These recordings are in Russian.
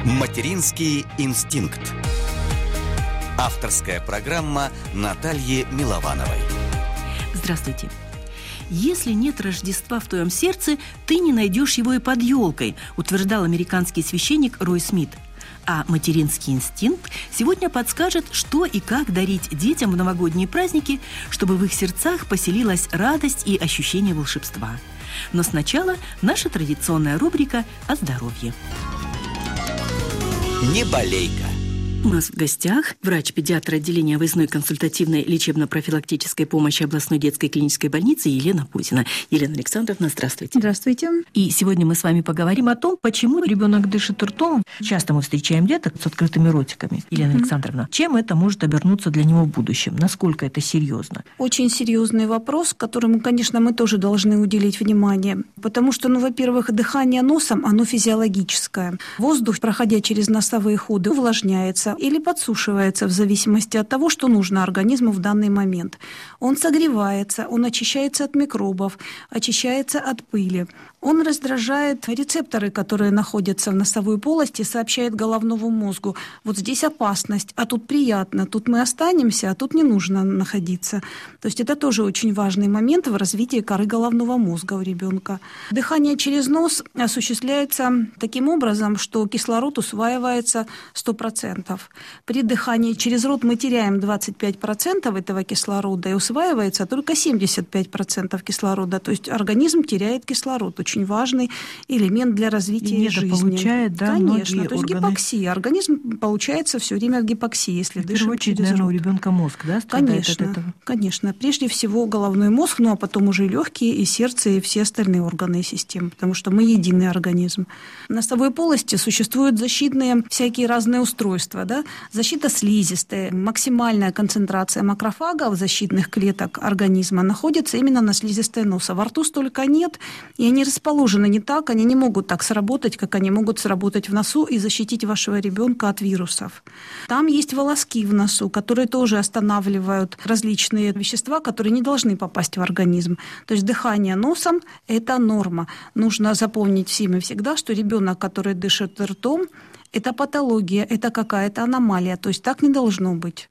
Материнский инстинкт. Авторская программа Натальи Миловановой. Здравствуйте. «Если нет Рождества в твоем сердце, ты не найдешь его и под елкой», утверждал американский священник Рой Смит. А материнский инстинкт сегодня подскажет, что и как дарить детям в новогодние праздники, чтобы в их сердцах поселилась радость и ощущение волшебства. Но сначала наша традиционная рубрика о здоровье. Не болейка. У нас в гостях врач-педиатр отделения выездной консультативной лечебно-профилактической помощи областной детской клинической больницы Елена Пузина. Елена Александровна, здравствуйте. Здравствуйте. И сегодня мы с вами поговорим о том, почему ребенок дышит ртом. Часто мы встречаем деток с открытыми ротиками. Елена Александровна, чем это может обернуться для него в будущем? Насколько это серьезно? Очень серьезный вопрос, которому, конечно, мы тоже должны уделить внимание. Потому что, во-первых, дыхание носом, оно физиологическое. Воздух, проходя через носовые ходы, увлажняется или подсушивается в зависимости от того, что нужно организму в данный момент. Он согревается, он очищается от микробов, очищается от пыли. Он раздражает рецепторы, которые находятся в носовой полости, сообщает головному мозгу: вот здесь опасность, а тут приятно, тут мы останемся, а тут не нужно находиться. То есть это тоже очень важный момент в развитии коры головного мозга у ребенка. Дыхание через нос осуществляется таким образом, что кислород усваивается 100%. При дыхании через рот мы теряем 25% этого кислорода, и усваивается только 75% кислорода. То есть организм теряет кислород. Очень важный элемент для развития жизни. Недополучает, да, конечно, то есть органы. Гипоксия. Организм получается все время в гипоксии, если дышит через рот. В первую очередь, наверное, у ребенка мозг, да, страдает от этого? Конечно. Прежде всего головной мозг, а потом уже легкие, и сердце, и все остальные органы и системы, потому что мы единый организм. В носовой полости существуют защитные всякие разные устройства, да? Защита слизистая, максимальная концентрация макрофагов, защитных клеток организма, находится именно на слизистой носа. Во рту столько нет, и они расположены не так, они не могут так сработать, как они могут сработать в носу и защитить вашего ребенка от вирусов. Там есть волоски в носу, которые тоже останавливают различные вещества, которые не должны попасть в организм. То есть дыхание носом – это норма. Нужно запомнить всем и всегда, что ребенок, который дышит ртом, это патология, это какая-то аномалия. То есть так не должно быть.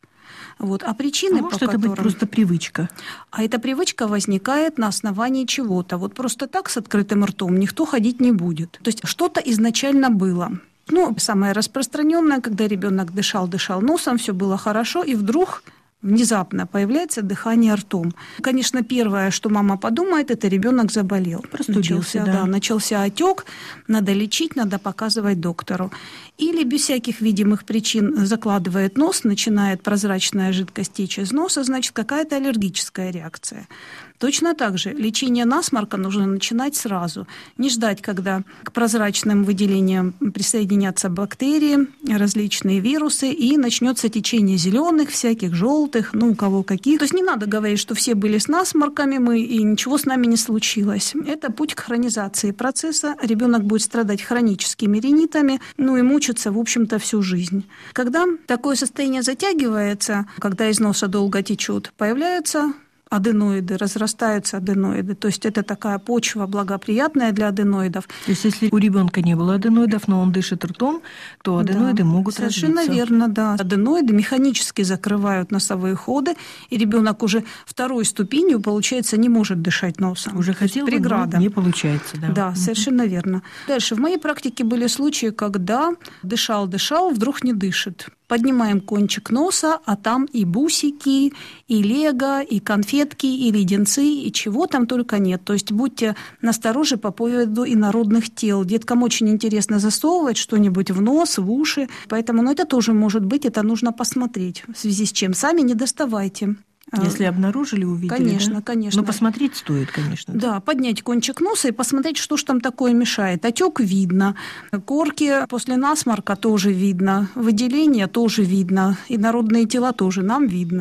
А причины, может по которым... это быть просто привычка? А эта привычка возникает на основании чего-то. Просто так с открытым ртом никто ходить не будет. То есть что-то изначально было. Самое распространенное, когда ребенок дышал носом, все было хорошо, и вдруг внезапно появляется дыхание ртом. Конечно, первое, что мама подумает, это ребенок заболел. Простудился, начался отек, надо лечить, надо показывать доктору. Или без всяких видимых причин закладывает нос, начинает прозрачная жидкость течь из носа, значит, какая-то аллергическая реакция. Точно так же лечение насморка нужно начинать сразу. Не ждать, когда к прозрачным выделениям присоединятся бактерии, различные вирусы, и начнется течение зеленых, всяких желтых, у кого каких. То есть не надо говорить, что все были с насморками, и ничего с нами не случилось. Это путь к хронизации процесса. Ребенок будет страдать хроническими ринитами, и мучиться, в общем-то, всю жизнь. Когда такое состояние затягивается, когда из носа долго течет, появляются аденоиды, разрастаются аденоиды. То есть это такая почва благоприятная для аденоидов. То есть если у ребенка не было аденоидов, но он дышит ртом, то аденоиды могут развиться. Совершенно верно, да. Аденоиды механически закрывают носовые ходы, и ребенок уже второй ступенью, получается, не может дышать носом. Уже хотел бы, но не получается. Да, совершенно верно. Дальше. В моей практике были случаи, когда дышал, вдруг не дышит. Поднимаем кончик носа, а там и бусики, и лего, и конфетки, и леденцы, и чего там только нет. То есть будьте настороже по поводу инородных тел. Деткам очень интересно засовывать что-нибудь в нос, в уши. Поэтому это тоже может быть, это нужно посмотреть. В связи с чем сами не доставайте. Если обнаружили, увидели, конечно, да? Конечно. Но посмотреть стоит, конечно. Да, поднять кончик носа и посмотреть, что ж там такое мешает. Отек видно, корки после насморка тоже видно, выделения тоже видно, инородные тела тоже нам видно.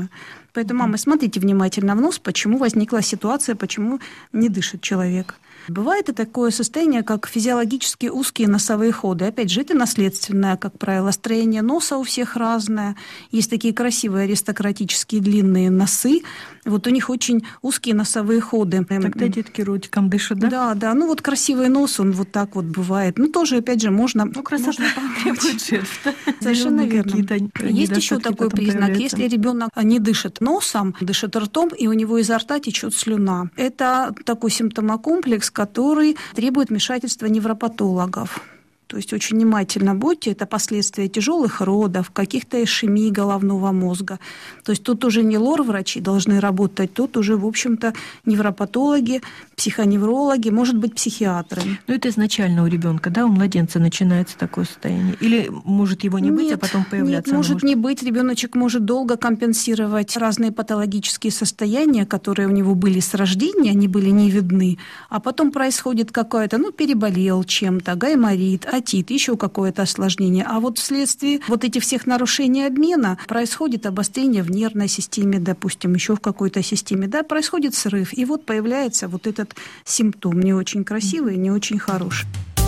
Поэтому, мамы, смотрите внимательно в нос, почему возникла ситуация, почему не дышит человек. Бывает и такое состояние, как физиологически узкие носовые ходы. Опять же, это наследственное, как правило. Строение носа у всех разное. Есть такие красивые аристократические длинные носы. Вот у них очень узкие носовые ходы. Тогда детки ротиком дышат, да? Да. Ну вот красивый нос, он вот так вот бывает. Ну тоже, опять же, можно... Ну, красота требует жертв. Совершенно верно. Есть еще такой признак. Если ребенок не дышит носом, дышит ртом, и у него изо рта течет слюна. Это такой симптомокомплекс, который требует вмешательства невропатологов. То есть очень внимательно будьте, это последствия тяжелых родов, каких-то ишемий головного мозга. То есть тут уже не лор-врачи должны работать, тут уже, в общем-то, невропатологи, психоневрологи, может быть, психиатры. Но это изначально у ребенка, да, у младенца начинается такое состояние? Или может его не быть, а потом появляться? Нет, может не быть. Ребеночек может долго компенсировать разные патологические состояния, которые у него были с рождения, они были не видны, а потом происходит какое-то, переболел чем-то, гайморит, отит, еще какое-то осложнение. А вот вследствие вот этих всех нарушений обмена происходит обострение в нервной системе, допустим, еще в какой-то системе, да, происходит срыв. И вот появляется вот этот симптом не очень красивый, не очень хороший.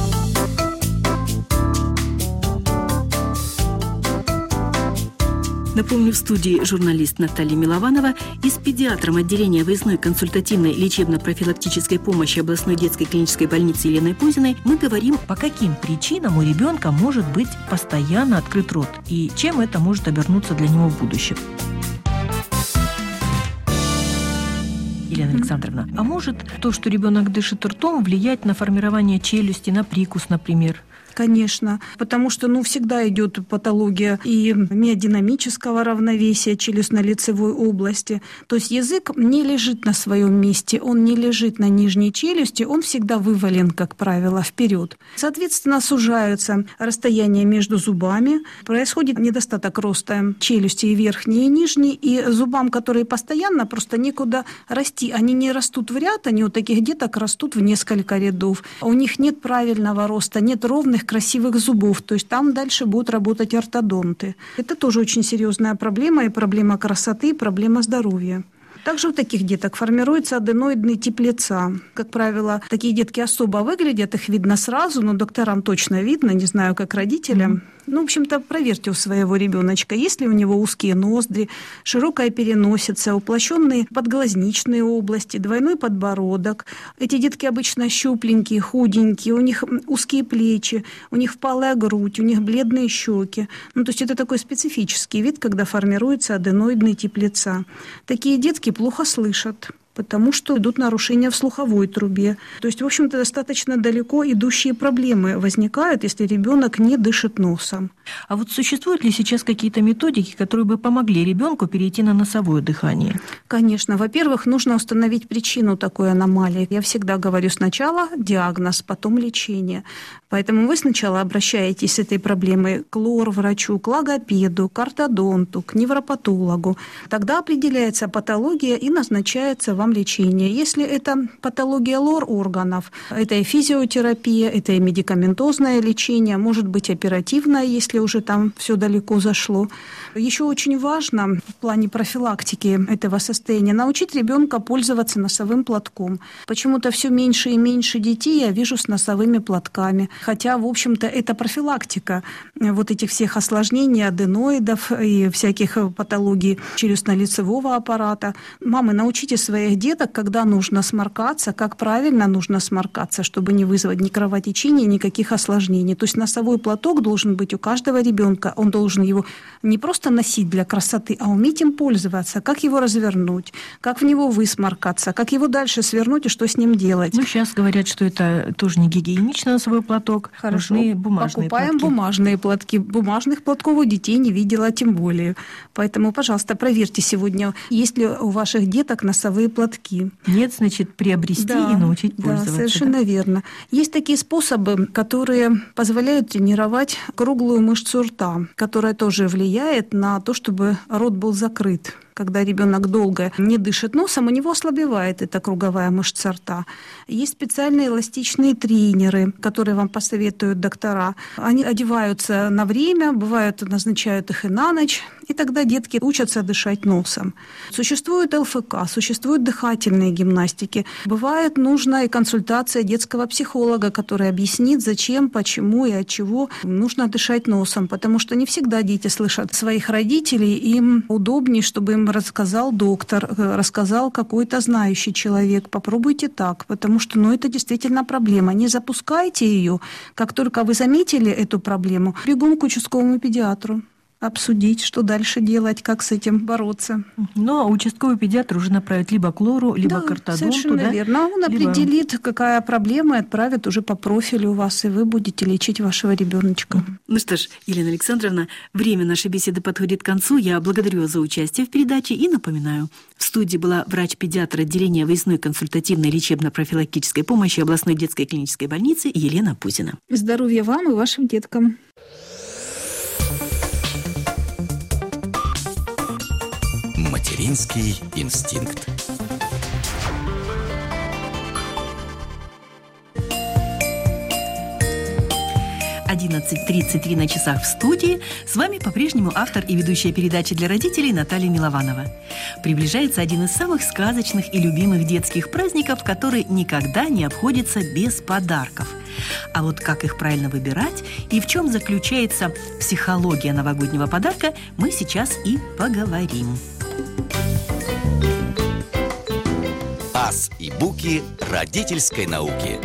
Напомню, в студии журналист Наталья Милованова и с педиатром отделения выездной консультативной лечебно-профилактической помощи областной детской клинической больницы Еленой Пузиной мы говорим, по каким причинам у ребенка может быть постоянно открыт рот и чем это может обернуться для него в будущем. Елена Александровна, а может то, что ребенок дышит ртом, влиять на формирование челюсти, на прикус, например? Конечно, потому что всегда идет патология и миодинамического равновесия челюстно-лицевой области. То есть язык не лежит на своем месте, он не лежит на нижней челюсти, он всегда вывален, как правило, вперед. Соответственно, сужаются расстояния между зубами, происходит недостаток роста челюсти и верхней, и нижней, и зубам, которые постоянно, просто некуда расти. Они не растут в ряд, они у таких деток растут в несколько рядов. У них нет правильного роста, нет ровных красивых зубов, то есть там дальше будут работать ортодонты. Это тоже очень серьезная проблема, и проблема красоты, и проблема здоровья. Также у таких деток формируется аденоидный тип лица. Как правило, такие детки особо выглядят, их видно сразу, но докторам точно видно, не знаю, как родителям. В общем-то, проверьте у своего ребеночка, есть ли у него узкие ноздри, широкая переносица, уплощенные подглазничные области, двойной подбородок. Эти детки обычно щупленькие, худенькие, у них узкие плечи, у них впалая грудь, у них бледные щеки. То есть это такой специфический вид, когда формируется аденоидный тип лица. Такие детки плохо слышат, потому что идут нарушения в слуховой трубе. То есть, в общем-то, достаточно далеко идущие проблемы возникают, если ребенок не дышит носом. А вот существуют ли сейчас какие-то методики, которые бы помогли ребенку перейти на носовое дыхание? Конечно. Во-первых, нужно установить причину такой аномалии. Я всегда говорю сначала диагноз, потом лечение. Поэтому вы сначала обращаетесь с этой проблемой к лор-врачу, к логопеду, к ортодонту, к невропатологу. Тогда определяется патология и назначается вам лечение. Если это патология лор-органов, это и физиотерапия, это и медикаментозное лечение, может быть оперативное, если уже там все далеко зашло. Еще очень важно в плане профилактики этого состояния научить ребенка пользоваться носовым платком. Почему-то все меньше и меньше детей я вижу с носовыми платками. Хотя, в общем-то, это профилактика вот этих всех осложнений, аденоидов и всяких патологий челюстно-лицевого аппарата. Мамы, научите своих деток, когда нужно сморкаться, как правильно нужно сморкаться, чтобы не вызвать ни кровотечения, никаких осложнений. То есть носовой платок должен быть у каждого ребенка. Он должен его не просто носить для красоты, а уметь им пользоваться, как его развернуть, как в него высморкаться, как его дальше свернуть и что с ним делать. Сейчас говорят, что это тоже не гигиеничный носовой платок. Хорошо. Нужны бумажные Покупаем платки. бумажные платки. Бумажных платков у детей не видела тем более. Поэтому, пожалуйста, проверьте сегодня, есть ли у ваших деток носовые платки. Нет, значит, приобрести и научить пользоваться. Да, совершенно верно. Есть такие способы, которые позволяют тренировать круглую мышцу рта, которая тоже влияет на то, чтобы рот был закрыт. Когда ребенок долго не дышит носом, у него ослабевает эта круговая мышца рта. Есть специальные эластичные тренеры, которые вам посоветуют доктора. Они одеваются на время, бывают, назначают их и на ночь, и тогда детки учатся дышать носом. Существует ЛФК, существуют дыхательные гимнастики. Бывает нужна и консультация детского психолога, который объяснит, зачем, почему и от чего нужно дышать носом, потому что не всегда дети слышат своих родителей, им удобнее, чтобы им рассказал доктор, рассказал какой-то знающий человек. Попробуйте так, потому что это действительно проблема. Не запускайте ее. Как только вы заметили эту проблему, бегом к участковому педиатру. Обсудить, что дальше делать, как с этим бороться. Но участковый педиатр уже направит либо к лору, либо к ортодонту. Совершенно верно. Он определит, какая проблема, и отправит уже по профилю вас, и вы будете лечить вашего ребеночка. Ну что ж, Елена Александровна, время нашей беседы подходит к концу. Я благодарю вас за участие в передаче и напоминаю, в студии была врач-педиатр отделения выездной консультативной лечебно-профилактической помощи областной детской клинической больницы Елена Пузина. Здоровья вам и вашим деткам. Материнский инстинкт. «11:33 на часах в студии. С вами по-прежнему автор и ведущая передачи для родителей Наталья Милованова. Приближается один из самых сказочных и любимых детских праздников, который никогда не обходится без подарков. А вот как их правильно выбирать и в чем заключается психология новогоднего подарка, мы сейчас и поговорим. Ас и буки родительской науки.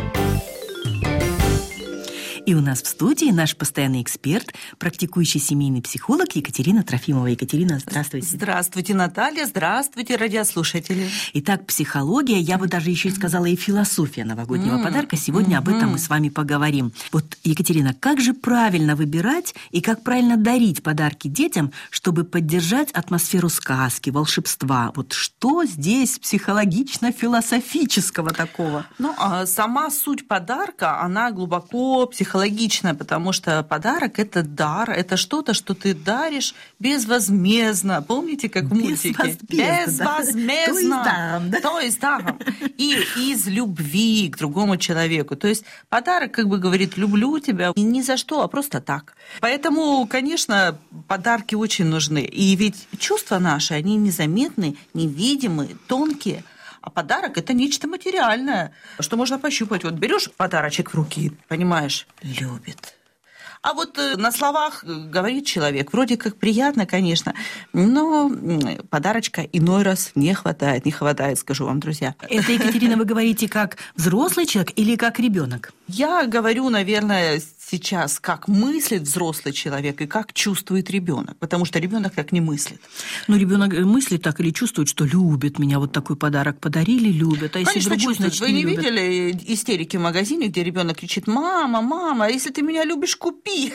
И у нас в студии наш постоянный эксперт, практикующий семейный психолог Екатерина Трофимова. Екатерина, здравствуйте. Здравствуйте, Наталья. Здравствуйте, радиослушатели. Итак, психология, я бы даже еще и сказала, и философия новогоднего подарка. Сегодня об этом мы с вами поговорим. Вот, Екатерина, как же правильно выбирать и как правильно дарить подарки детям, чтобы поддержать атмосферу сказки, волшебства? Вот что здесь психологично-философического такого? Сама суть подарка, она глубоко психологичная, потому что подарок – это дар, это что-то, что ты даришь безвозмездно. Помните, как в мультике? Безвозмездно. То есть даром. И из любви к другому человеку. То есть подарок как бы говорит «люблю тебя» и ни за что, а просто так. Поэтому, конечно, подарки очень нужны. И ведь чувства наши, они незаметны, невидимы, тонкие. А подарок – это нечто материальное, что можно пощупать. Вот берешь подарочек в руки, понимаешь, любит. А вот на словах говорит человек, вроде как приятно, конечно, но подарочка иной раз не хватает, скажу вам, друзья. Это, Екатерина, вы говорите как взрослый человек или как ребенок? Я говорю, наверное, сейчас, как мыслит взрослый человек и как чувствует ребенок, потому что ребенок так не мыслит. Ну, ребенок мыслит так или чувствует, что любит меня, вот такой подарок подарили, любят. А если конечно, другой, чувствует. значит, вы не любят. видели истерики в магазине, где ребенок кричит: «Мама, мама, если ты меня любишь, купи».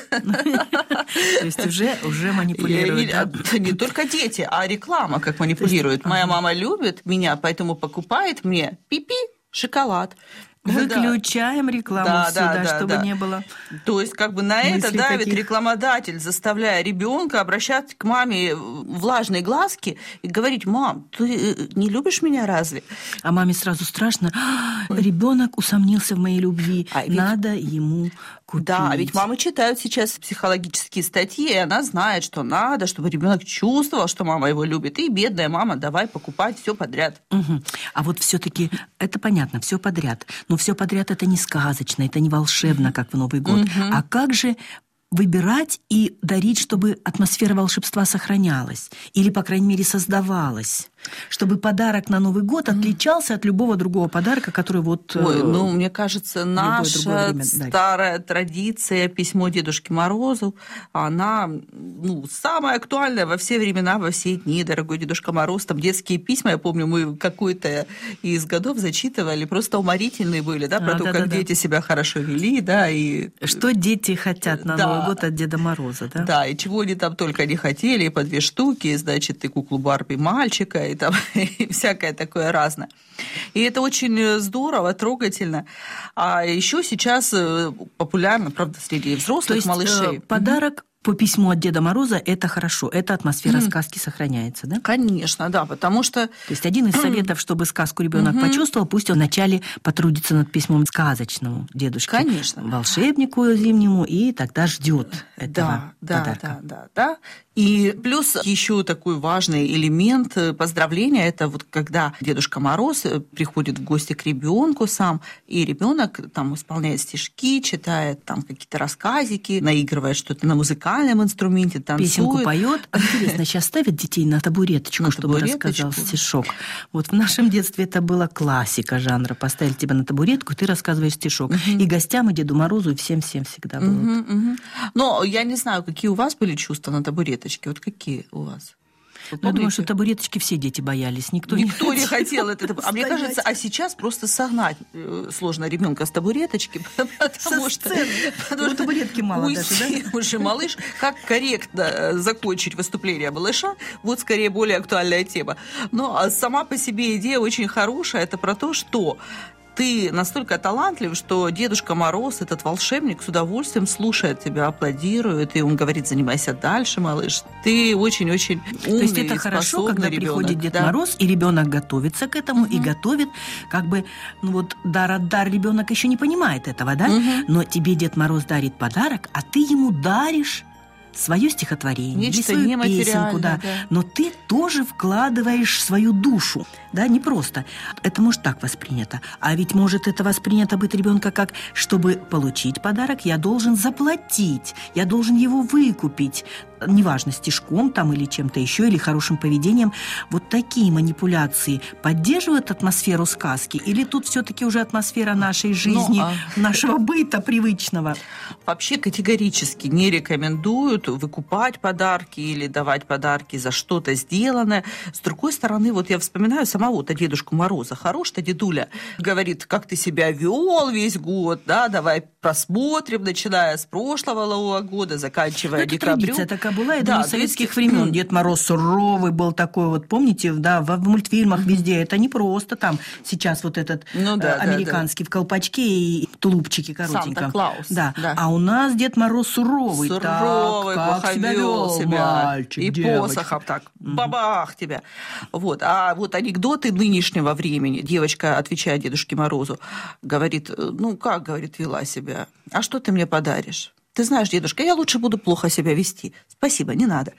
То есть уже манипулируют. Не только дети, а реклама как манипулирует. Моя мама любит меня, поэтому покупает мне пипи, шоколад. Выключаем рекламу чтобы не было. То есть как бы на это давит таких. Рекламодатель, заставляя ребенка обращать к маме влажные глазки и говорить: «Мам, ты не любишь меня разве?» А маме сразу страшно. Ребенок усомнился в моей любви. Надо ему купить. Да, ведь мамы читают сейчас психологические статьи, и она знает, что надо, чтобы ребенок чувствовал, что мама его любит. И бедная мама, давай покупать все подряд. Угу. А вот все-таки это понятно, все подряд. Но все подряд это не сказочно, это не волшебно, как в Новый год. А как же выбирать и дарить, чтобы атмосфера волшебства сохранялась? Или, по крайней мере, создавалась? Чтобы подарок на Новый год отличался от любого другого подарка, который вот... мне кажется, наша старая традиция письмо Дедушке Морозу, она самая актуальная во все времена, во все дни. Дорогой Дедушка Мороз, там детские письма, я помню, мы какой-то из годов зачитывали, просто уморительные были, про то, как дети себя хорошо вели, и... Что дети хотят на Новый год от Деда Мороза, да? Да, и чего они там только не хотели, и по 2 штуки, и, значит, и куклу Барби мальчика, и там и всякое такое разное. И это очень здорово, трогательно. А еще сейчас популярно, правда, среди взрослых малышей. Подарок по письму от Деда Мороза это хорошо, эта атмосфера сказки сохраняется, да? Конечно, да, потому что... То есть один из советов, чтобы сказку ребенок почувствовал, пусть он вначале потрудится над письмом сказочному дедушке, Конечно. волшебнику зимнему, и тогда ждет этого подарка. Да. И плюс еще такой важный элемент поздравления, это вот когда Дедушка Мороз приходит в гости к ребенку сам, и ребенок там исполняет стишки, читает там какие-то рассказики, наигрывает что-то на музыкальном инструменте, танцует. Песенку поет. Интересно, сейчас ставят детей на табуреточку, чтобы рассказал стишок. Вот в нашем детстве это была классика жанра. Поставили тебя на табуретку, ты рассказываешь стишок. И гостям, и Деду Морозу, и всем-всем всегда было. Но я не знаю, какие у вас были чувства на табуреточке. Вот какие у вас? Я думаю, что табуреточки все дети боялись. Никто не хотел это. А мне кажется, сейчас просто согнать сложно ребенка с табуреточки, потому что табуретки мало даже, да? Уже малыш. Как корректно закончить выступление малыша? Вот скорее более актуальная тема. Но сама по себе идея очень хорошая. Это про то, что ты настолько талантлив, что Дедушка Мороз, этот волшебник, с удовольствием слушает тебя, аплодирует, и он говорит: занимайся дальше, малыш. Ты очень-очень умный. То есть это хорошо, когда приходит Дед Мороз, и ребенок готовится к этому, и готовит, как бы, дар от дар ребенок еще не понимает этого, да? Но тебе Дед Мороз дарит подарок, а ты ему даришь свое стихотворение, нечто или свою песенку, да. Но ты тоже вкладываешь свою душу, да, не просто. Это может так воспринято. А ведь может это воспринято быть ребенка как: чтобы получить подарок, я должен заплатить, я должен его выкупить. Неважно, стишком там или чем-то еще, или хорошим поведением. Вот такие манипуляции поддерживают атмосферу сказки? Или тут все-таки уже атмосфера нашей жизни, нашего быта привычного? Вообще категорически не рекомендуют выкупать подарки или давать подарки за что-то сделанное. С другой стороны, вот я вспоминаю самого-то Дедушку Мороза. Хорош-то дедуля. Говорит: как ты себя вел весь год, да, давай просмотрим, начиная с прошлого Нового года, заканчивая декабрем. Традиция такая была, я думаю, советских времен. Дед Мороз суровый был такой, вот помните, да, в мультфильмах везде. Это не просто там сейчас вот этот американский в колпачке и тулупчике коротеньком. Санта-Клаус. Да. А у нас Дед Мороз суровый. Суровый, как себя вел мальчик, и девочка. посохом так, бабах тебя. Вот. А вот анекдоты нынешнего времени. Девочка, отвечая Дедушке Морозу, говорит: говорит, вела себя? А что ты мне подаришь? Ты знаешь, дедушка, я лучше буду плохо себя вести. Спасибо, не надо.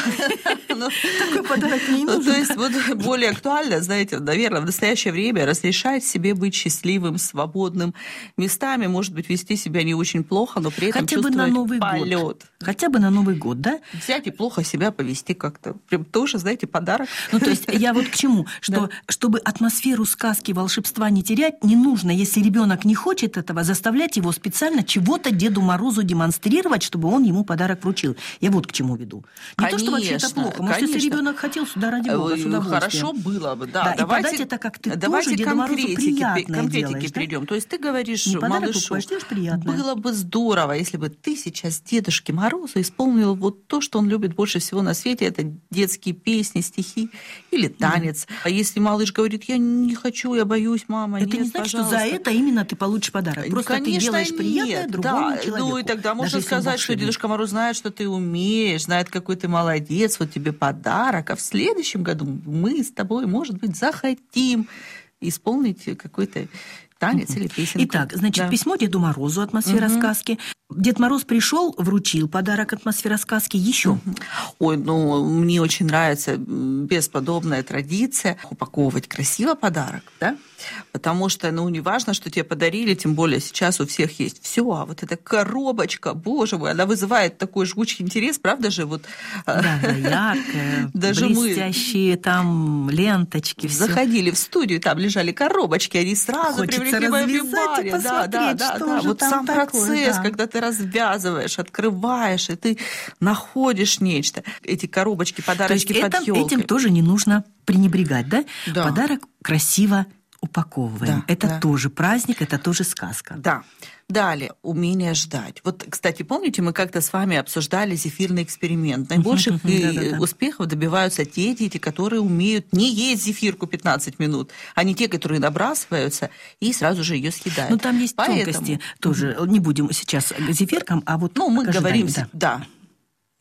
Такой подарок не нужен. То есть вот более актуально, знаете, наверное, в настоящее время разрешать себе быть счастливым, свободным местами, может быть, вести себя не очень плохо, но при этом чувствовать полет. Хотя бы на Новый год, да? Взять и плохо себя повести как-то. Прям тоже, знаете, подарок. То есть я вот к чему? Что, чтобы атмосферу сказки, волшебства не терять, не нужно, если ребенок не хочет этого, заставлять его специально чего-то Деду Морозу демонстрировать, чтобы он ему подарок вручил. Я вот к чему веду. Не то, что вообще это плохо. Может, если ребенок хотел, сюда ради бога, с удовольствием. Хорошо было бы, да. И подать это как ты тоже Деду Морозу приятное конкретики перейдем. То есть ты говоришь малышу: приятное. Было бы здорово, если бы ты сейчас Дедушке Морозу исполнил вот то, что он любит больше всего на свете. Это детские песни, стихи или танец. А если малыш говорит: я не хочу, я боюсь, мама, это не значит, что за это именно ты получишь подарок. Просто ты делаешь приятное другому человеку. И тогда можно сказать, что Дедушка Мороз знает, что ты умеешь, знает, какой ты молодец, вот тебе подарок, а в следующем году мы с тобой, может быть, захотим исполнить какой-то танец или песенку. Итак, значит, письмо Деду Морозу, атмосфера сказки. Дед Мороз пришел, вручил подарок, атмосфера сказки. Еще. Ой, мне очень нравится бесподобная традиция упаковывать красиво подарок, да? Потому что, не важно, что тебе подарили, тем более сейчас у всех есть все, а вот эта коробочка, боже мой, она вызывает такой жгучий интерес, правда же? Вот, да, яркая, даже блестящие там ленточки. Заходили в студию, там лежали коробочки, они сразу привлекли мое внимание. Да. Вот сам процесс, когда ты развязываешь, открываешь, и ты находишь нечто. Эти коробочки, подарочки под ёлкой. Этим тоже не нужно пренебрегать, да? Подарок красиво упаковываем. Это тоже праздник, это тоже сказка. Да. Далее, умение ждать. Вот, кстати, помните, мы как-то с вами обсуждали зефирный эксперимент. Наибольших успехов добиваются те дети, которые умеют не есть зефирку 15 минут, а не те, которые набрасываются и сразу же ее съедают. Там есть тонкости тоже. Не будем сейчас к зефиркам, а вот мы говорим, да.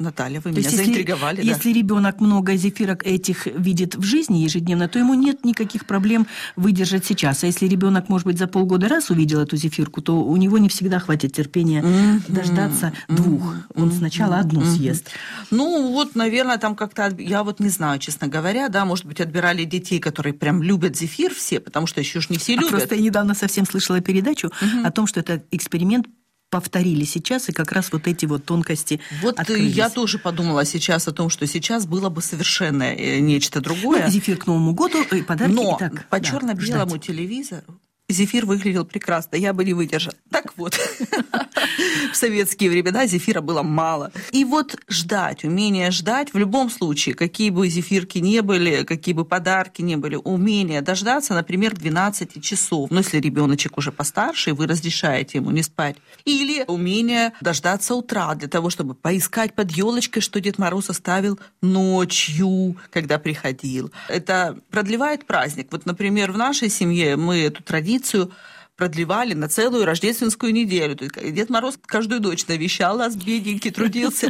Наталья, вы То меня есть, заинтриговали. Если ребенок много зефирок этих видит в жизни ежедневно, то ему нет никаких проблем выдержать сейчас. А если ребенок, может быть, за полгода раз увидел эту зефирку, то у него не всегда хватит терпения дождаться двух. Он сначала одну съест. Ну, вот, наверное, там как-то, я вот не знаю, честно говоря, да, может быть, отбирали детей, которые прям любят зефир все, потому что еще ж не все любят. Просто я недавно совсем слышала передачу о том, что это эксперимент повторили сейчас, и как раз вот эти вот тонкости Вот открылись. я тоже подумала сейчас о том, что сейчас было бы совершенно нечто другое. Ну, зефир к Новому году, и подарки. Но и так, по да, черно-белому ждать. телевизору зефир выглядел прекрасно, я бы не выдержала. Так вот, в советские времена зефира было мало. И вот ждать, умение ждать в любом случае, какие бы зефирки не были, какие бы подарки не были, умение дождаться, например, 12 часов. Ну, если ребеночек уже постарше, и вы разрешаете ему не спать. Или умение дождаться утра для того, чтобы поискать под елочкой, что Дед Мороз оставил ночью, когда приходил. Это продлевает праздник. Вот, например, в нашей семье мы эту традицию продлевали на целую рождественскую неделю. То есть Дед Мороз каждую ночь навещал нас, бедненький, трудился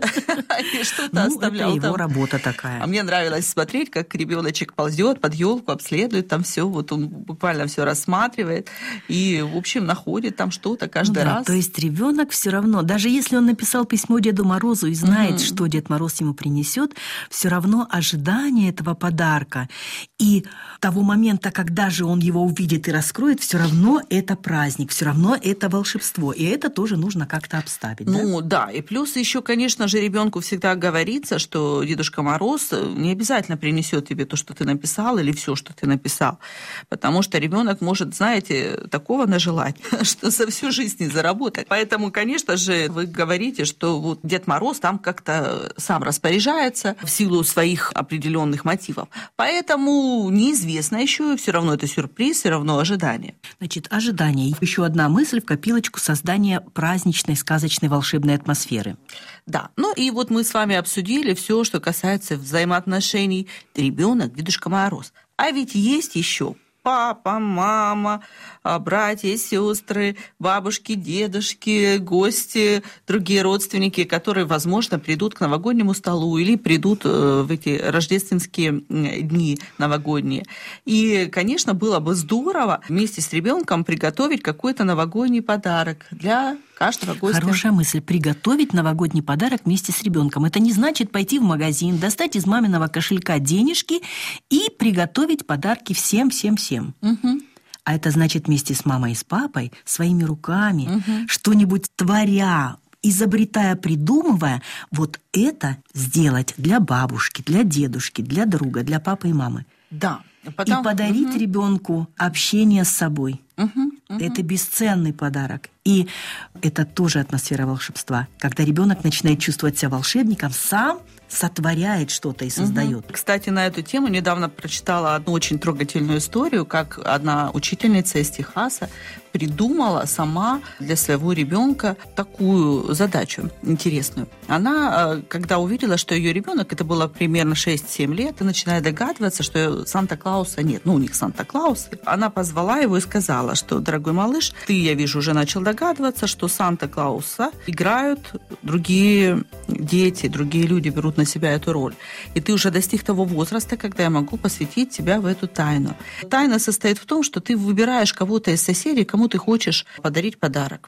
и что-то оставлял. Это его работа такая. А мне нравилось смотреть, как ребеночек ползет под елку, обследует там все, вот он буквально все рассматривает и, в общем, находит там что-то каждый раз. То есть ребенок все равно, даже если он написал письмо Деду Морозу и знает, что Дед Мороз ему принесет, все равно ожидание этого подарка и того момента, когда же он его увидит и раскроет, все равно это праздник, все равно это волшебство. И это тоже нужно как-то обставить. Ну да, и плюс еще, конечно же, ребенку всегда говорится, что Дедушка Мороз не обязательно принесет тебе то, что ты написал, или все, что ты написал. Потому что ребенок может, знаете, такого нажелать, что за всю жизнь не заработать. Поэтому, конечно же, вы говорите, что вот Дед Мороз там как-то сам распоряжается в силу своих определенных мотивов. Поэтому неизвестно еще, все равно это сюрприз, все равно ожидание. Значит, ожидание. Еще одна мысль в копилочку создания праздничной, сказочной, волшебной атмосферы. Да, ну и вот мы с вами обсудили все, что касается взаимоотношений ребенок, Дедушка Мороз. А ведь есть еще папа, мама, братья, сестры, бабушки, дедушки, гости, другие родственники, которые, возможно, придут к новогоднему столу или придут в эти рождественские дни новогодние. И, конечно, было бы здорово вместе с ребенком приготовить какой-то новогодний подарок для каждого гостя. Хорошая мысль. Приготовить новогодний подарок вместе с ребенком. Это не значит пойти в магазин, достать из маминого кошелька денежки и приготовить подарки всем-всем-всем. Угу. А это значит вместе с мамой и с папой своими руками, что-нибудь творя, изобретая, придумывая, вот это сделать для бабушки, для дедушки, для друга, для папы и мамы. Да. И подарить ребенку общение с собой. Это бесценный подарок. И это тоже атмосфера волшебства. Когда ребенок начинает чувствовать себя волшебником, сам сотворяет что-то и создает. Кстати, на эту тему недавно прочитала одну очень трогательную историю, как одна учительница из Техаса придумала сама для своего ребенка такую задачу интересную. Она, когда увидела, что ее ребенок, это было примерно 6-7 лет, и начинает догадываться, что Санта-Клауса нет. Ну, у них Санта-Клаус. Она позвала его и сказала, что, дорогой малыш, ты, я вижу, уже начал догадываться, что Санта-Клауса играют другие дети, другие люди берут на себя эту роль. И ты уже достиг того возраста, когда я могу посвятить тебя в эту тайну. Тайна состоит в том, что ты выбираешь кого-то из соседей, кому ты хочешь подарить подарок.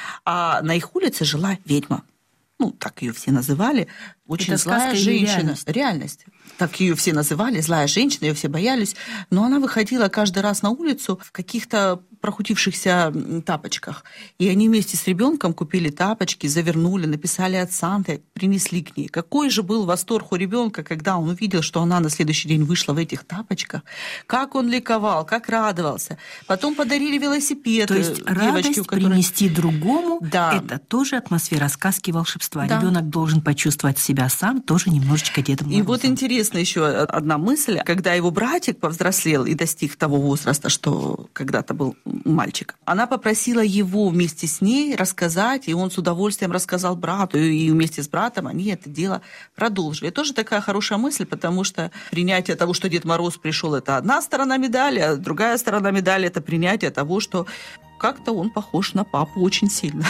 А на их улице жила ведьма. Ну, так ее все называли. Очень это злая женщина. Реальность. Так ее все называли, злая женщина, ее все боялись. Но она выходила каждый раз на улицу в каких-то прохудившихся тапочках. И они вместе с ребенком купили тапочки, завернули, написали от Санты, принесли к ней. Какой же был восторг у ребенка, когда он увидел, что она на следующий день вышла в этих тапочках. Как он ликовал, как радовался. Потом подарили велосипед. То есть радость принести другому, да. Это тоже атмосфера сказки, волшебства. Да. Ребенок должен почувствовать себя сам тоже немножечко Дедом Морозом. И вот интересно еще одна мысль. Когда его братик повзрослел и достиг того возраста, что когда-то был мальчик, она попросила его вместе с ней рассказать, и он с удовольствием рассказал брату, и вместе с братом они это дело продолжили. Это тоже такая хорошая мысль, потому что принятие того, что Дед Мороз пришел, это одна сторона медали, а другая сторона медали – это принятие того, что как-то он похож на папу очень сильно.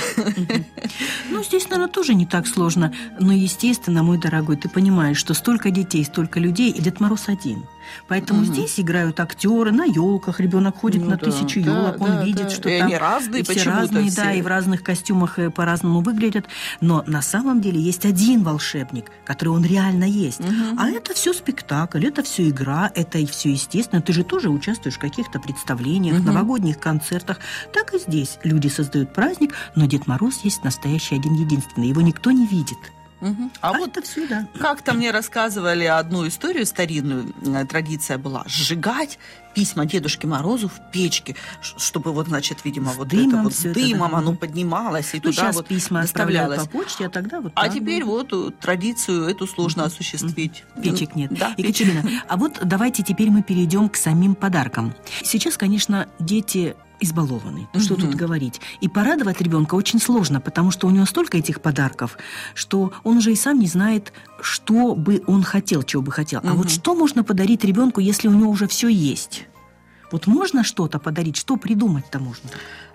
Ну, здесь, наверное, тоже не так сложно. Но, естественно, мой дорогой, ты понимаешь, что столько детей, столько людей, и Дед Мороз один. Поэтому здесь играют актеры, на елках ребенок ходит на 1000 елок, он видит, что и там они разные, все разные, да, и в разных костюмах по-разному выглядят. Но на самом деле есть один волшебник, который он реально есть. А это все спектакль, это все игра, это и все естественно. Ты же тоже участвуешь в каких-то представлениях, новогодних концертах. Так и здесь люди создают праздник, но Дед Мороз есть настоящий один-единственный. Его никто не видит. А вот это все, да. Как-то мне рассказывали одну историю старинную, традиция была сжигать письма Дедушке Морозу в печке, чтобы вот, значит, видимо, вот дымом, это вот с дымом оно поднималось и туда вот письма доставлялось. По почте, а тогда вот. А теперь вот традицию эту сложно осуществить. Печек нет. Да, Екатерина, а вот давайте теперь мы перейдем к самим подаркам. Сейчас, конечно, дети избалованы. Что тут говорить? И порадовать ребенка очень сложно, потому что у него столько этих подарков, что он уже и сам не знает, что бы он хотел, чего бы хотел. А вот что можно подарить ребенку, если у него уже все есть? Вот можно что-то подарить? Что придумать-то можно?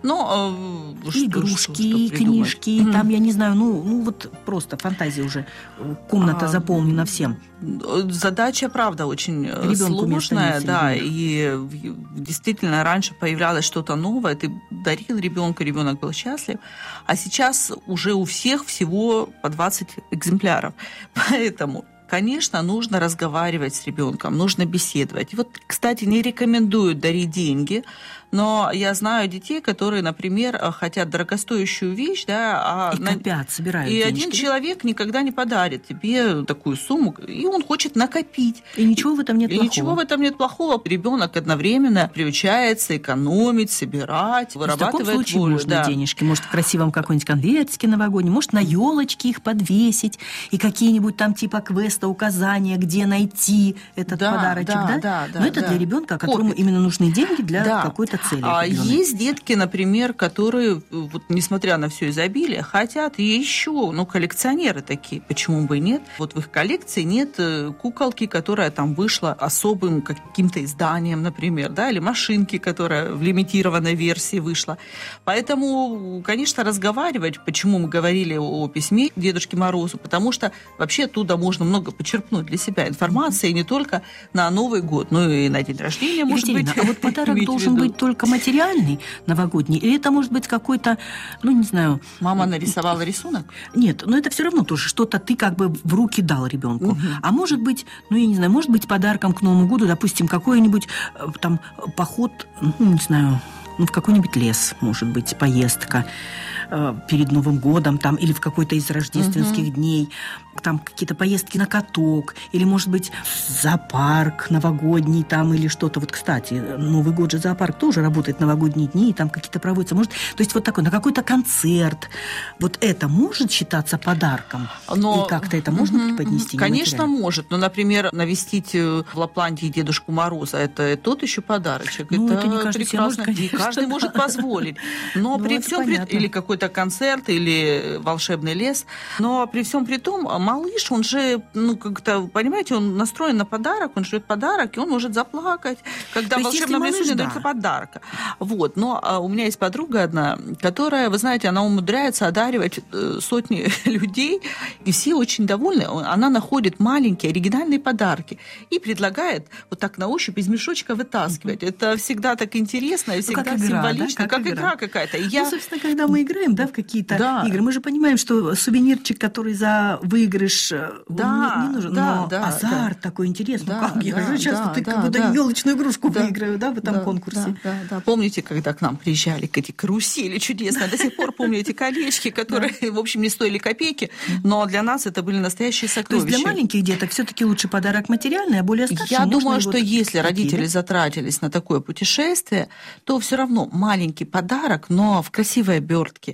Ну, игрушки, книжки, там, я не знаю, ну вот просто фантазия уже, комната заполнена всем. Задача, правда, очень сложная, да, и действительно раньше появлялось что-то новое, ты дарил ребенку, ребенок был счастлив, а сейчас уже у всех всего по 20 экземпляров, поэтому... Конечно, нужно разговаривать с ребенком, нужно беседовать. И вот, кстати, не рекомендуют дарить деньги, но я знаю детей, которые, например, хотят дорогостоящую вещь, да, и копят, собирают и денежки. Один человек никогда не подарит тебе такую сумму, и он хочет накопить. И ничего в этом нет плохого. Ничего в этом нет плохого. Ребенок одновременно приучается экономить, собирать, вырабатывает в таком случае волю. можно денежки, может, в красивом какой-нибудь конвертике новогоднем, может, на елочке их подвесить, и какие-нибудь там типа квеста, указания, где найти этот подарочек, да? Но это для ребенка, которому именно нужны деньги для какой-то цели. Есть детки, например, которые, вот, несмотря на все изобилие, хотят еще, коллекционеры такие, почему бы и нет. Вот в их коллекции нет куколки, которая там вышла особым каким-то изданием, например, да, или машинки, которая в лимитированной версии вышла. Поэтому, конечно, разговаривать, почему мы говорили о письме Дедушке Морозу, потому что вообще оттуда можно много почерпнуть для себя информации, не только на Новый год, но и на день рождения, Екатерина, может быть. А вот подарок должен быть только материальный, новогодний, или это может быть какой-то, не знаю... Мама нарисовала рисунок? Нет, но это все равно тоже что-то ты как бы в руки дал ребенку. А может быть, я не знаю, может быть подарком к Новому году, допустим, какой-нибудь там поход, не знаю, в какой-нибудь лес, может быть, поездка перед Новым годом там, или в какой-то из рождественских дней, там какие-то поездки на каток, или, может быть, зоопарк новогодний там, или что-то. Вот, кстати, Новый год же зоопарк тоже работает, новогодние дни, и там какие-то проводятся. Может, то есть вот такой, на какой-то концерт. Вот это может считаться подарком? И как-то это можно преподнести? Конечно, может. Например, навестить в Лапландии Дедушку Мороза, это тот еще подарочек. Это не каждый прекрасно. Может, не каждый может позволить. Но при всем или какой-то концерт, или волшебный лес. Но при всем при том, малыш, он же, как-то, понимаете, он настроен на подарок, он ждет подарок, и он может заплакать, когда в волшебном лесу не дается подарка. Вот. Но у меня есть подруга одна, которая, вы знаете, она умудряется одаривать сотни людей, и все очень довольны. Она находит маленькие оригинальные подарки и предлагает вот так на ощупь из мешочка вытаскивать. Это всегда так интересно и всегда символично, как игра какая-то. Собственно, когда мы играем, в какие-то игры, мы же понимаем, что сувенирчик, который за выигрыш, не нужен, но азарт такой интересный. Я же часто какую-то елочную игрушку выиграю, в этом конкурсе. Да. Помните, когда к нам приезжали эти карусели чудесные? До сих пор помню эти колечки, которые, в общем, не стоили копейки, но для нас это были настоящие сокровища. То есть для маленьких деток все-таки лучше подарок материальный, а более старшим Я думаю, что если родители затратились на такое путешествие, то все равно маленький подарок, но в красивой обертке,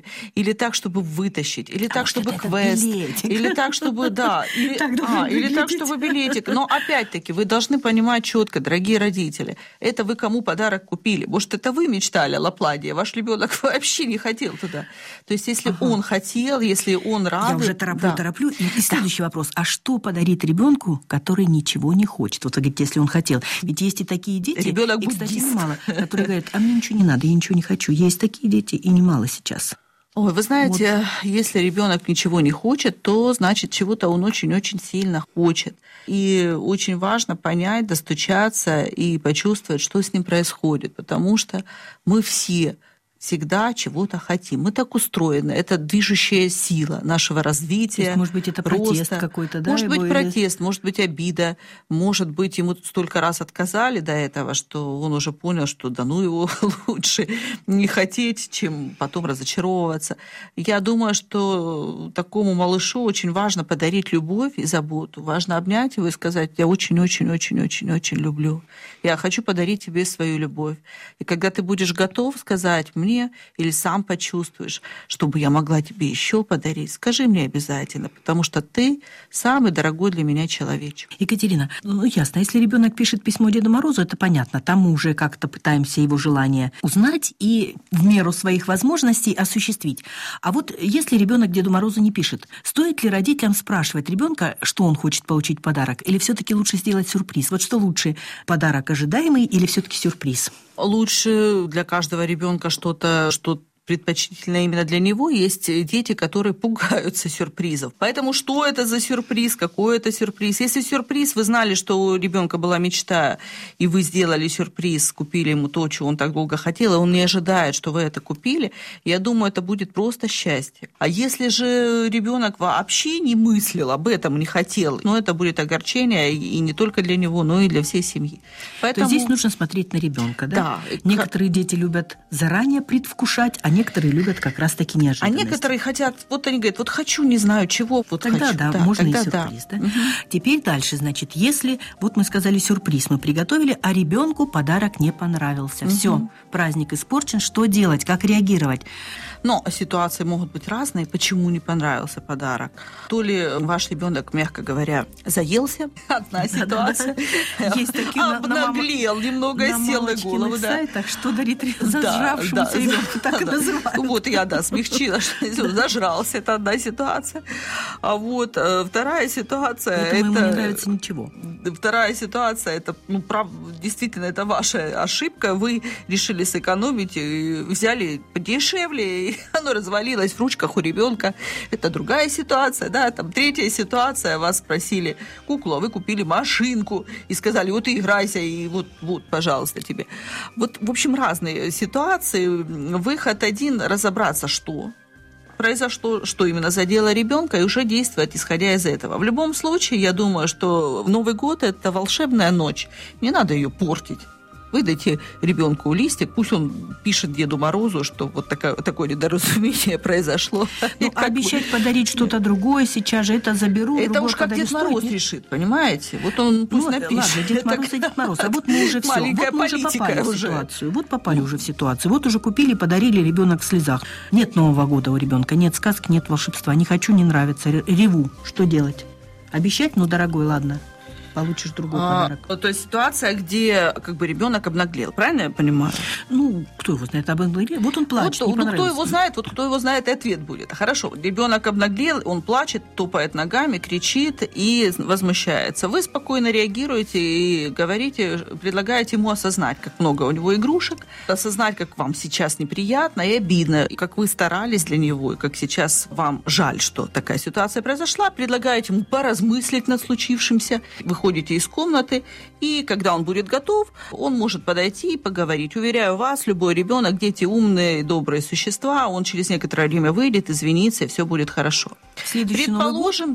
выйти, или так, чтобы вытащить, или так, чтобы квест, или так, чтобы, да, или так, чтобы билетик. Но опять-таки вы должны понимать четко, дорогие родители, это вы кому подарок купили? Может, это вы мечтали о Лапладии, ваш ребенок вообще не хотел туда. То есть, если он хотел, если он рад... Я уже тороплю. И следующий вопрос. А что подарить ребенку, который ничего не хочет? Вот вы говорите, если он хотел. Ведь есть и такие дети, ребенок и, кстати, немало, которые говорят, а мне ничего не надо, я ничего не хочу. Есть такие дети, и немало сейчас. Ой, вы знаете, если ребенок ничего не хочет, то значит чего-то он очень-очень сильно хочет. И очень важно понять, достучаться и почувствовать, что с ним происходит, потому что мы все всегда чего-то хотим. Мы так устроены. Это движущая сила нашего развития. Есть, может быть, это протест какой-то, да? Может быть, протест, может быть, обида. Может быть, ему столько раз отказали до этого, что он уже понял, что да ну его лучше не хотеть, чем потом разочаровываться. Я думаю, что такому малышу очень важно подарить любовь и заботу. Важно обнять его и сказать: я очень-очень-очень-очень-очень люблю. Я хочу подарить тебе свою любовь. И когда ты будешь готов сказать мне, или сам почувствуешь, чтобы я могла тебе еще подарить, скажи мне обязательно, потому что ты самый дорогой для меня человечек. Екатерина, ясно, если ребенок пишет письмо Деду Морозу, это понятно, там мы уже как-то пытаемся его желание узнать и в меру своих возможностей осуществить. А вот если ребенок Деду Морозу не пишет, стоит ли родителям спрашивать ребенка, что он хочет получить в подарок, или все-таки лучше сделать сюрприз? Вот что лучше, подарок ожидаемый или все-таки сюрприз? Лучше для каждого ребенка что-то, что предпочтительно именно для него. Есть дети, которые пугаются сюрпризов. Поэтому что это за сюрприз, какой это сюрприз? Если сюрприз, вы знали, что у ребенка была мечта, и вы сделали сюрприз, купили ему то, чего он так долго хотел, и он не ожидает, что вы это купили, я думаю, это будет просто счастье. А если же ребенок вообще не мыслил об этом, не хотел, это будет огорчение и не только для него, но и для всей семьи. Поэтому... То есть здесь нужно смотреть на ребенка, да? Некоторые дети любят заранее предвкушать, а некоторые любят как раз-таки неожиданность. А некоторые хотят, они говорят, хочу, не знаю чего, тогда хочу. Да, можно и сюрприз. Да? Угу. Теперь дальше, значит, если, мы сказали, сюрприз мы приготовили, а ребенку подарок не понравился. Угу. Все, праздник испорчен, что делать, как реагировать? Но ситуации могут быть разные, почему не понравился подарок. То ли ваш ребенок, мягко говоря, заелся, одна ситуация. Есть такие обнаглел, немного сел на голову. На сайтах, что дарить зажравшемуся ребенку, так и называют. Вот я, смягчила, что зажрался, это одна ситуация. А вот вторая ситуация... Это ему не нравится ничего. Вторая ситуация, это, действительно, это ваша ошибка. Вы решили сэкономить, взяли подешевле, и оно развалилось в ручках у ребенка. Это другая ситуация, третья ситуация. Вас спросили куклу, а вы купили машинку и сказали, вот играйся, и вот, пожалуйста, тебе. Вот, в общем, разные ситуации. Выход один — разобраться, что произошло, что именно задело ребенка, и уже действовать, исходя из этого. В любом случае, я думаю, что Новый год — это волшебная ночь. Не надо ее портить. Выдайте ребенку листик, пусть он пишет Деду Морозу, что вот такое недоразумение произошло. Обещать подарить что-то другое сейчас же, это заберу. Это уж как Дед Мороз решит, понимаете? Вот он пусть напишет. Ладно, Дед Мороз и Дед Мороз. А вот мы уже все. Маленькая мы уже попали уже. В ситуацию. Вот попали уже в ситуацию. Вот уже купили, подарили, ребенок в слезах. Нет Нового года у ребенка, нет сказки, нет волшебства. Не хочу, не нравится, реву. Что делать? Обещать? дорогой, ладно. Получишь другой подарок. То есть ситуация, где ребенок обнаглел, правильно я понимаю? Кто его знает, обнаглел? Вот он плачет, кто его знает, и ответ будет. Хорошо, ребенок обнаглел, он плачет, топает ногами, кричит и возмущается. Вы спокойно реагируете и говорите, предлагаете ему осознать, как много у него игрушек, осознать, как вам сейчас неприятно и обидно, и как вы старались для него, и как сейчас вам жаль, что такая ситуация произошла. Предлагаете ему поразмыслить над случившимся. Выходите из комнаты, и когда он будет готов, он может подойти и поговорить. Уверяю вас, любой ребенок, дети умные, добрые существа, он через некоторое время выйдет, извинится, и все будет хорошо. Предположим,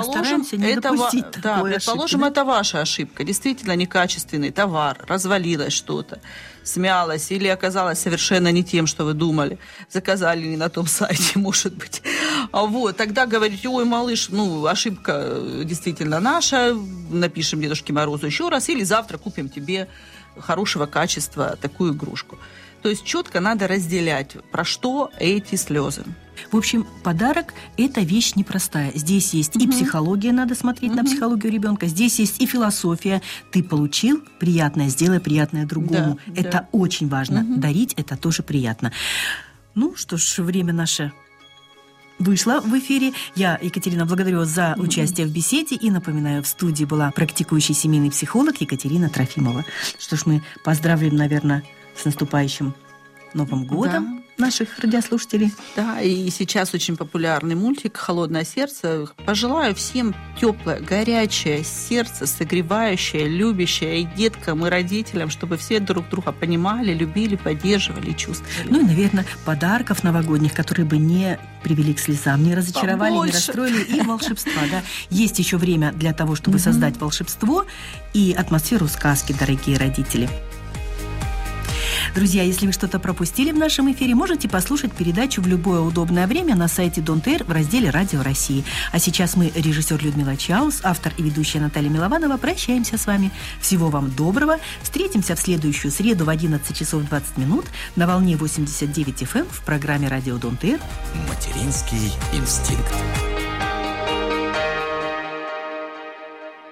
это ваша ошибка. Действительно некачественный товар, развалилось что-то, смялось или оказалось совершенно не тем, что вы думали. Заказали не на том сайте, может быть. Тогда говорите, ой, малыш, ошибка действительно наша, напишем Дедушке Морозу еще раз, или завтра купим тебе хорошего качества такую игрушку. То есть четко надо разделять, про что эти слезы. В общем, подарок – это вещь непростая. Здесь есть и психология, надо смотреть на психологию ребенка, здесь есть и философия. Ты получил приятное, сделай приятное другому. Да, это да. очень важно. Дарить – это тоже приятно. Ну, что ж, время наше вышла в эфире. Я, Екатерина, благодарю вас за участие в беседе и напоминаю, в студии была практикующий семейный психолог Екатерина Трофимова. Что ж, мы поздравим, наверное, с наступающим Новым годом наших радиослушателей. Да, и сейчас очень популярный мультик «Холодное сердце». Пожелаю всем теплое, горячее сердце, согревающее, любящее, и деткам, и родителям, чтобы все друг друга понимали, любили, поддерживали и чувствовали. Ну и, наверное, подарков новогодних, которые бы не привели к слезам, не разочаровали, Побольше. не расстроили, и волшебства. Да. Есть еще время для того, чтобы создать волшебство и атмосферу сказки, дорогие родители. Друзья, если вы что-то пропустили в нашем эфире, можете послушать передачу в любое удобное время на сайте Дон.ТР в разделе «Радио России». А сейчас мы, режиссер Людмила Чаус, автор и ведущая Наталья Милованова, прощаемся с вами. Всего вам доброго. Встретимся в следующую среду в 11 часов 20 минут на волне 89 FM в программе «Радио Дон.ТР». Материнский инстинкт.